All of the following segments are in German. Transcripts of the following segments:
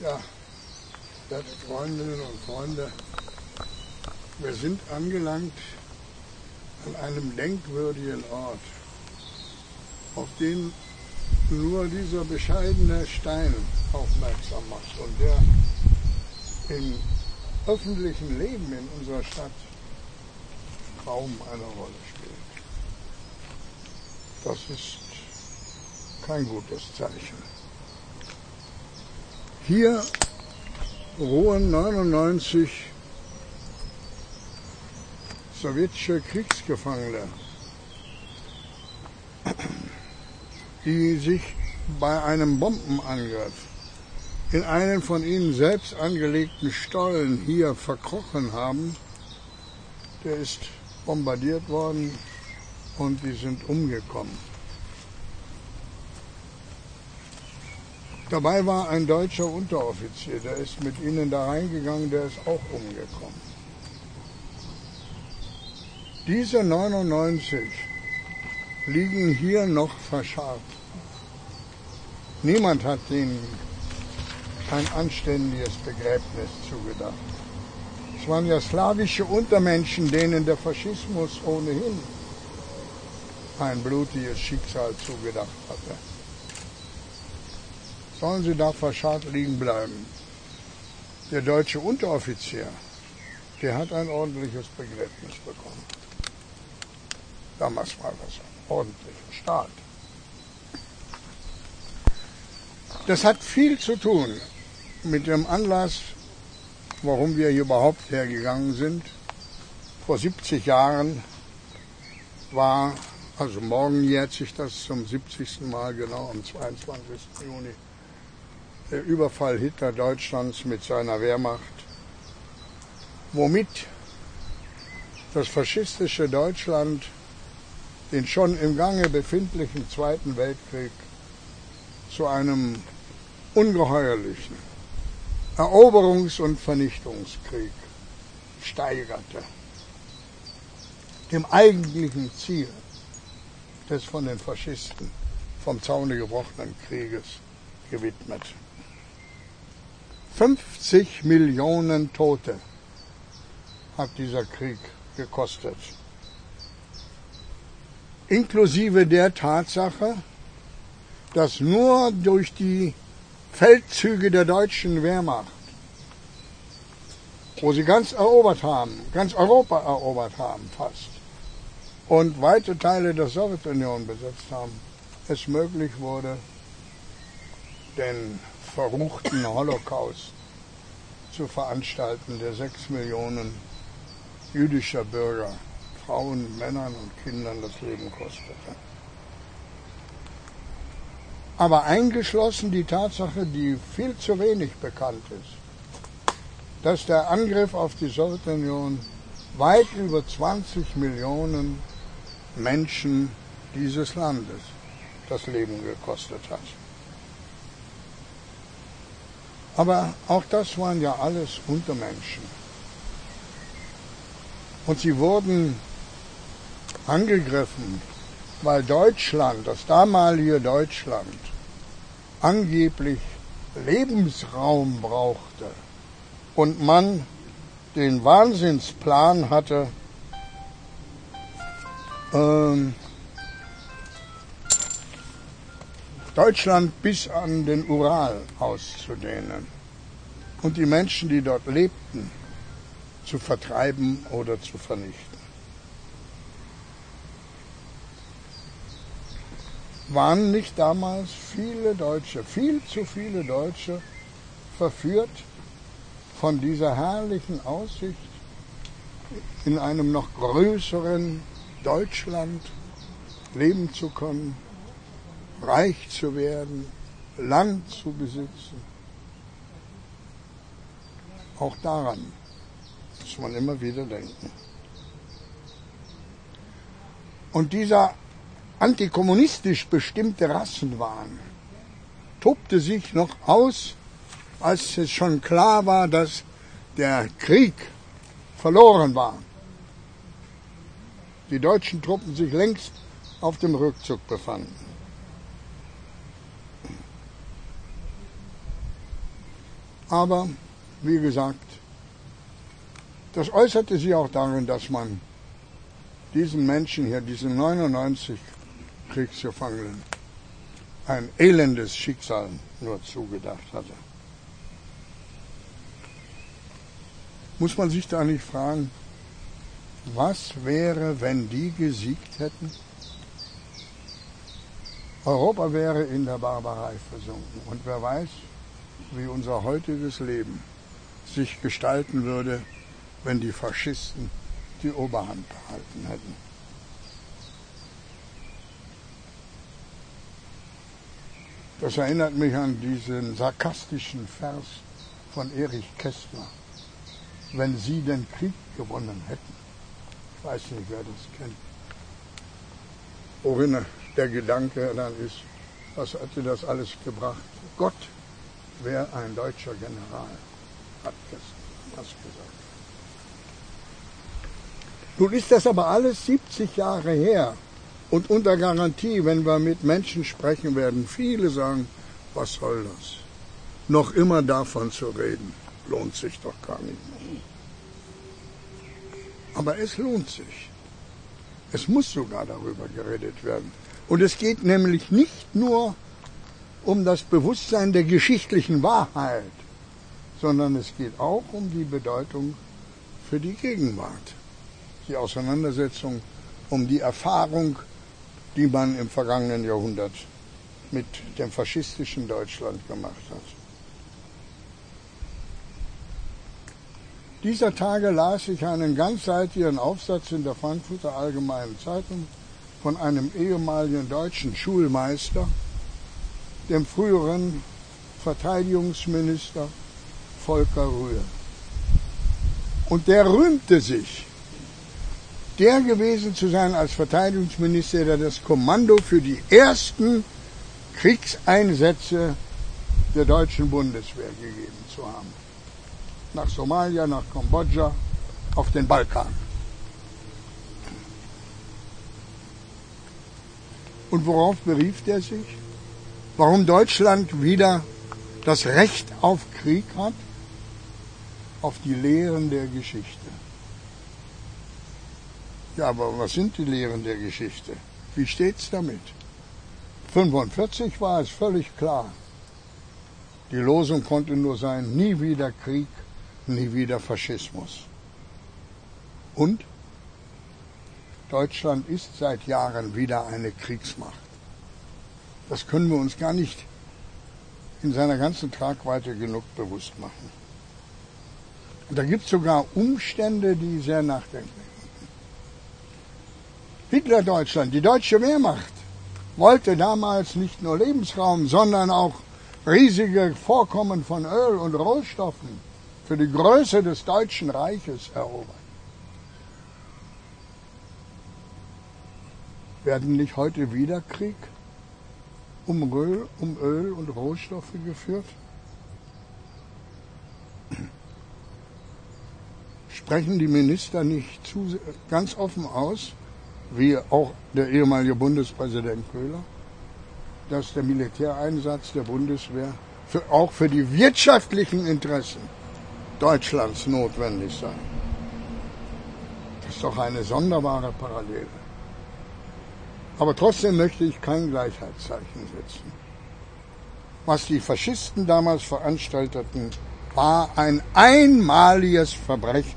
Ja, werte Freundinnen und Freunde, wir sind angelangt an einem denkwürdigen Ort, auf den nur dieser bescheidene Stein aufmerksam macht und der im öffentlichen Leben in unserer Stadt kaum eine Rolle spielt. Das ist kein gutes Zeichen. Hier ruhen 99 sowjetische Kriegsgefangene, die sich bei einem Bombenangriff in einen von ihnen selbst angelegten Stollen hier verkrochen haben. Der ist bombardiert worden und die sind umgekommen. Dabei war ein deutscher Unteroffizier, der ist mit ihnen da reingegangen, der ist auch umgekommen. Diese 99 liegen hier noch verscharrt. Niemand hat ihnen ein anständiges Begräbnis zugedacht. Es waren ja slawische Untermenschen, denen der Faschismus ohnehin ein blutiges Schicksal zugedacht hatte. Sollen sie da verscharrt liegen bleiben? Der deutsche Unteroffizier, der hat ein ordentliches Begräbnis bekommen. Damals war das ein ordentlicher Staat. Das hat viel zu tun mit dem Anlass, warum wir hier überhaupt hergegangen sind. Vor 70 Jahren war, also morgen jährt sich das zum 70. Mal genau, am 22. Juni, der Überfall Hitler-Deutschlands mit seiner Wehrmacht, womit das faschistische Deutschland den schon im Gange befindlichen Zweiten Weltkrieg zu einem ungeheuerlichen Eroberungs- und Vernichtungskrieg steigerte, dem eigentlichen Ziel des von den Faschisten vom Zaune gebrochenen Krieges gewidmet. 50 Millionen Tote hat dieser Krieg gekostet. Inklusive der Tatsache, dass nur durch die Feldzüge der deutschen Wehrmacht, wo sie ganz Europa erobert haben fast, und weite Teile der Sowjetunion besetzt haben, es möglich wurde, den verruchten Holocaust zu veranstalten, der 6 Millionen jüdischer Bürger, Frauen, Männern und Kindern das Leben kostete. Aber eingeschlossen die Tatsache, die viel zu wenig bekannt ist, dass der Angriff auf die Sowjetunion weit über 20 Millionen Menschen dieses Landes das Leben gekostet hat. Aber auch das waren ja alles Untermenschen. Und sie wurden angegriffen, weil Deutschland, das damalige Deutschland, angeblich Lebensraum brauchte und man den Wahnsinnsplan hatte, Deutschland bis an den Ural auszudehnen und die Menschen, die dort lebten, zu vertreiben oder zu vernichten. Waren nicht damals viele Deutsche, viel zu viele Deutsche, verführt von dieser herrlichen Aussicht, in einem noch größeren Deutschland leben zu können, reich zu werden, Land zu besitzen? Auch daran muss man immer wieder denken. Und dieser antikommunistisch bestimmte Rassenwahn tobte sich noch aus, als es schon klar war, dass der Krieg verloren war. Die deutschen Truppen sich längst auf dem Rückzug befanden. Aber, wie gesagt, das äußerte sich auch darin, dass man diesen Menschen hier, diesen 99 Kriegsgefangenen, ein elendes Schicksal nur zugedacht hatte. Muss man sich da nicht fragen, was wäre, wenn die gesiegt hätten? Europa wäre in der Barbarei versunken. Und wer weiß, wie unser heutiges Leben sich gestalten würde, wenn die Faschisten die Oberhand behalten hätten. Das erinnert mich an diesen sarkastischen Vers von Erich Kästner. Wenn sie den Krieg gewonnen hätten. Ich weiß nicht, wer das kennt. Worin der Gedanke dann ist, was hätte das alles gebracht? Gott wäre ein deutscher General, hat Kästner das gesagt. Nun ist das aber alles 70 Jahre her. Und unter Garantie, wenn wir mit Menschen sprechen werden, viele sagen, was soll das? Noch immer davon zu reden, lohnt sich doch gar nicht mehr. Aber es lohnt sich. Es muss sogar darüber geredet werden. Und es geht nämlich nicht nur um das Bewusstsein der geschichtlichen Wahrheit, sondern es geht auch um die Bedeutung für die Gegenwart. Die Auseinandersetzung um die Erfahrung, die man im vergangenen Jahrhundert mit dem faschistischen Deutschland gemacht hat. Dieser Tage las ich einen ganzseitigen Aufsatz in der Frankfurter Allgemeinen Zeitung von einem ehemaligen deutschen Schulmeister, dem früheren Verteidigungsminister Volker Rühr. Und der rühmte sich, der gewesen zu sein als Verteidigungsminister, der das Kommando für die ersten Kriegseinsätze der deutschen Bundeswehr gegeben zu haben. Nach Somalia, nach Kambodscha, auf den Balkan. Und worauf berief er sich? Warum Deutschland wieder das Recht auf Krieg hat? Auf die Lehren der Geschichte. Ja, aber was sind die Lehren der Geschichte? Wie steht's damit? 1945 war es völlig klar. Die Losung konnte nur sein, nie wieder Krieg, nie wieder Faschismus. Und Deutschland ist seit Jahren wieder eine Kriegsmacht. Das können wir uns gar nicht in seiner ganzen Tragweite genug bewusst machen. Und da gibt es sogar Umstände, die sehr nachdenklich sind. Hitler-Deutschland, die deutsche Wehrmacht, wollte damals nicht nur Lebensraum, sondern auch riesige Vorkommen von Öl und Rohstoffen für die Größe des Deutschen Reiches erobern. Werden nicht heute wieder Krieg um Öl und Rohstoffe geführt? Sprechen die Minister nicht ganz offen aus, wie auch der ehemalige Bundespräsident Köhler, dass der Militäreinsatz der Bundeswehr auch für die wirtschaftlichen Interessen Deutschlands notwendig sei? Das ist doch eine sonderbare Parallele. Aber trotzdem möchte ich kein Gleichheitszeichen setzen. Was die Faschisten damals veranstalteten, war ein einmaliges Verbrechen.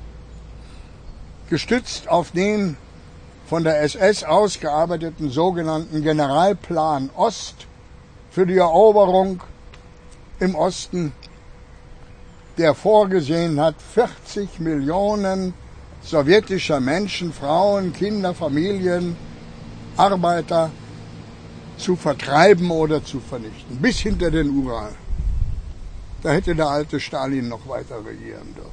Gestützt auf den von der SS ausgearbeiteten sogenannten Generalplan Ost für die Eroberung im Osten, der vorgesehen hat, 40 Millionen sowjetischer Menschen, Frauen, Kinder, Familien, Arbeiter zu vertreiben oder zu vernichten, bis hinter den Ural. Da hätte der alte Stalin noch weiter regieren dürfen.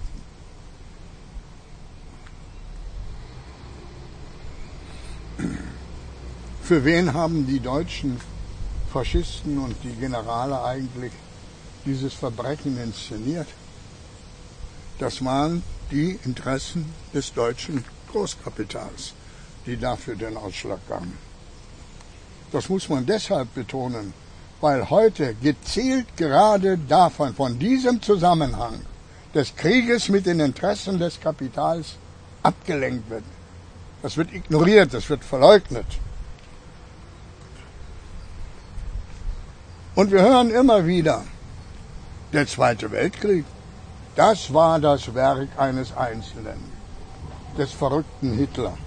Für wen haben die deutschen Faschisten und die Generale eigentlich dieses Verbrechen inszeniert? Das waren die Interessen des deutschen Großkapitals, die dafür den Ausschlag gaben. Das muss man deshalb betonen, weil heute gezielt gerade davon, von diesem Zusammenhang des Krieges mit den Interessen des Kapitals abgelenkt wird. Das wird ignoriert, das wird verleugnet. Und wir hören immer wieder, der Zweite Weltkrieg, das war das Werk eines Einzelnen, des verrückten Hitler.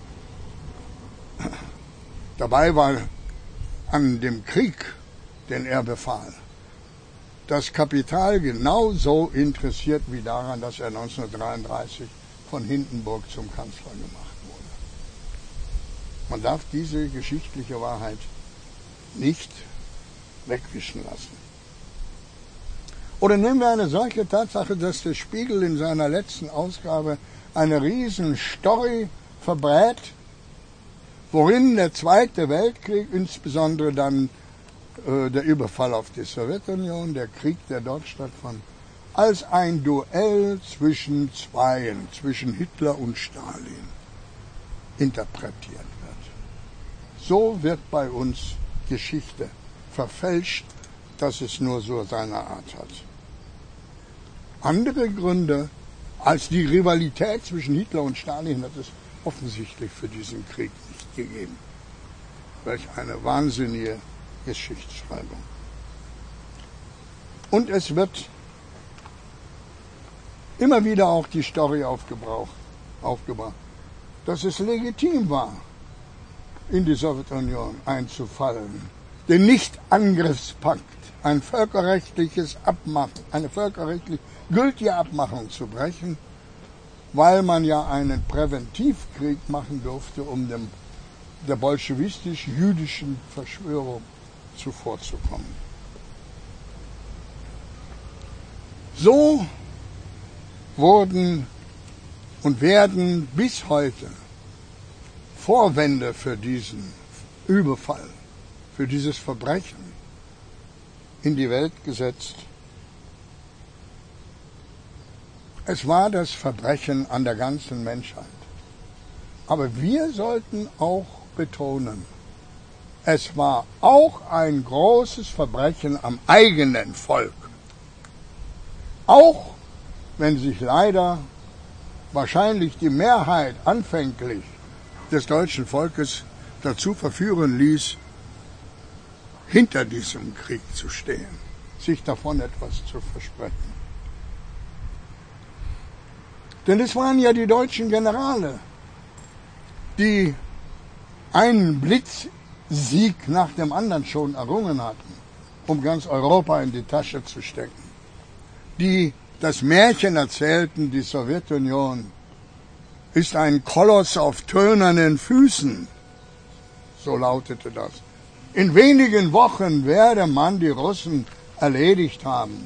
Dabei war an dem Krieg, den er befahl, das Kapital genauso interessiert wie daran, dass er 1933 von Hindenburg zum Kanzler gemacht wurde. Man darf diese geschichtliche Wahrheit nicht wegwischen lassen. Oder nehmen wir eine solche Tatsache, dass der Spiegel in seiner letzten Ausgabe eine Riesenstory verbrät, worin der Zweite Weltkrieg, insbesondere dann der Überfall auf die Sowjetunion, der Krieg, der dort stattfand, als ein Duell zwischen Zweien, zwischen Hitler und Stalin, interpretiert wird. So wird bei uns Geschichte verfälscht, dass es nur so seine Art hat. Andere Gründe als die Rivalität zwischen Hitler und Stalin hat es offensichtlich für diesen Krieg nicht gegeben. Welch eine wahnsinnige Geschichtsschreibung. Und es wird immer wieder auch die Story aufgebracht, dass es legitim war, in die Sowjetunion einzufallen. Den Nichtangriffspakt, ein völkerrechtliches Abmachen, eine völkerrechtlich gültige Abmachung zu brechen, weil man ja einen Präventivkrieg machen durfte, um der bolschewistisch-jüdischen Verschwörung zuvorzukommen. So wurden und werden bis heute Vorwände für diesen Überfall, für dieses Verbrechen in die Welt gesetzt. Es war das Verbrechen an der ganzen Menschheit. Aber wir sollten auch betonen, es war auch ein großes Verbrechen am eigenen Volk. Auch wenn sich leider wahrscheinlich die Mehrheit anfänglich des deutschen Volkes dazu verführen ließ, hinter diesem Krieg zu stehen, sich davon etwas zu versprechen. Denn es waren ja die deutschen Generale, die einen Blitzsieg nach dem anderen schon errungen hatten, um ganz Europa in die Tasche zu stecken, die das Märchen erzählten, die Sowjetunion ist ein Koloss auf tönernen Füßen, so lautete das. In wenigen Wochen werde man die Russen erledigt haben.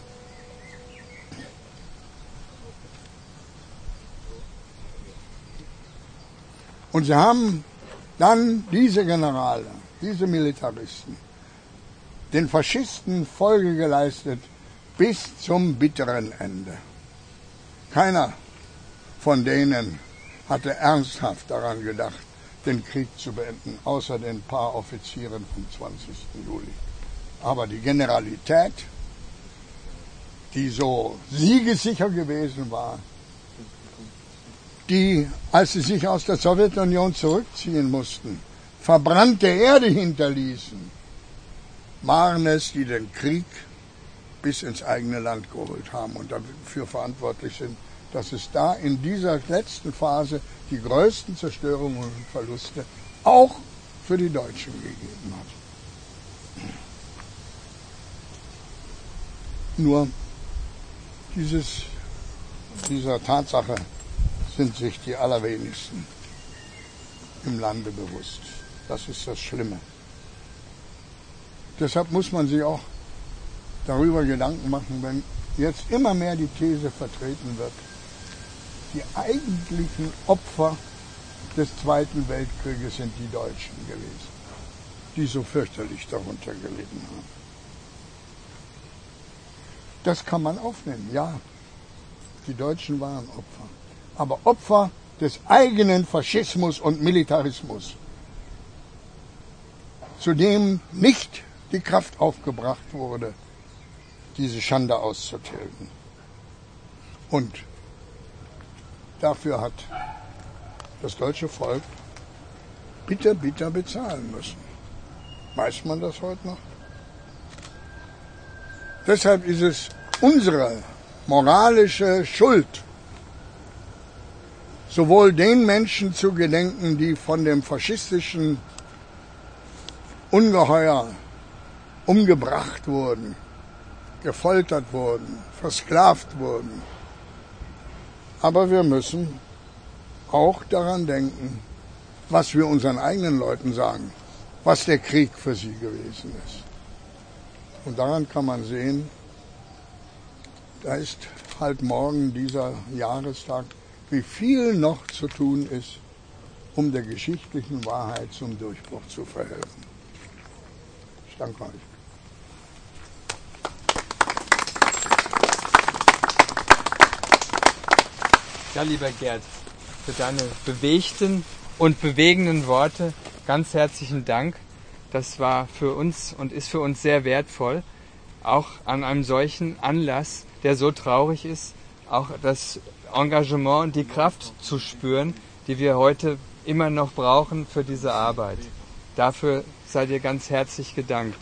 Und sie haben dann diese Generale, diese Militaristen, den Faschisten Folge geleistet bis zum bitteren Ende. Keiner von denen hatte ernsthaft daran gedacht, den Krieg zu beenden, außer den paar Offizieren vom 20. Juli. Aber die Generalität, die so siegessicher gewesen war, die, als sie sich aus der Sowjetunion zurückziehen mussten, verbrannte Erde hinterließen, waren es, die den Krieg bis ins eigene Land geholt haben und dafür verantwortlich sind, dass es da in dieser letzten Phase die größten Zerstörungen und Verluste auch für die Deutschen gegeben hat. Nur dieser Tatsache sind sich die allerwenigsten im Lande bewusst. Das ist das Schlimme. Deshalb muss man sich auch darüber Gedanken machen, wenn jetzt immer mehr die These vertreten wird, die eigentlichen Opfer des Zweiten Weltkrieges sind die Deutschen gewesen, die so fürchterlich darunter gelitten haben. Das kann man aufnehmen, ja. Die Deutschen waren Opfer. Aber Opfer des eigenen Faschismus und Militarismus, zu dem nicht die Kraft aufgebracht wurde, diese Schande auszutilgen. Und dafür hat das deutsche Volk bitter bezahlen müssen. Weiß man das heute noch? Deshalb ist es unsere moralische Schuld, sowohl den Menschen zu gedenken, die von dem faschistischen Ungeheuer umgebracht wurden, gefoltert wurden, versklavt wurden. Aber wir müssen auch daran denken, was wir unseren eigenen Leuten sagen, was der Krieg für sie gewesen ist. Und daran kann man sehen, da ist halt morgen dieser Jahrestag, wie viel noch zu tun ist, um der geschichtlichen Wahrheit zum Durchbruch zu verhelfen. Ich danke euch. Ja, lieber Gerd, für deine bewegten und bewegenden Worte ganz herzlichen Dank. Das war für uns und ist für uns sehr wertvoll, auch an einem solchen Anlass, der so traurig ist, auch das Engagement und die Kraft zu spüren, die wir heute immer noch brauchen für diese Arbeit. Dafür sei dir ganz herzlich gedankt.